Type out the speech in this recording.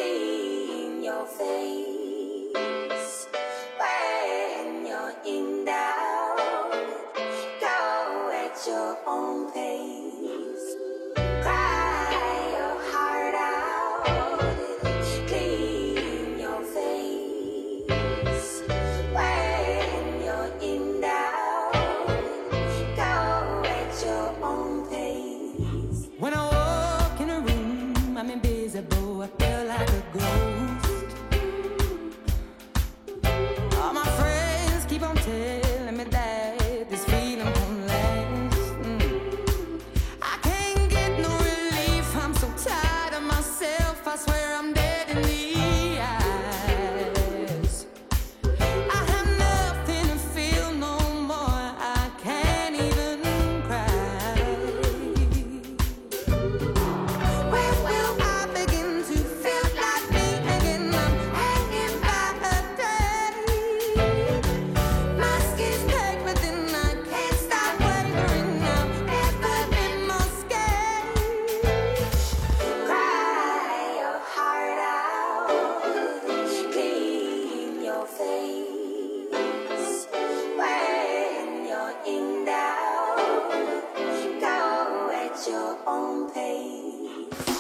clean your face when you're in doubt. Go at your own pace. Cry your heart out. Clean your face when you're in doubt. Go at your own pace. When I walk in a room, I'm invisible. I feel like a ghost. All my friends keep on telling me that this feeling won't last. I can't get no relief. I'm so tired of myself. I swear I'm dead in the eyes. I have nothing to feel no more. I can't even cry. When will I begin to feel like me again? I'm hanging by a thread. My skin's packed, but then I can't stop wavering now. Never been more scared. Cry your heart out. Clean your face when you're in doubt. Go at your own pace.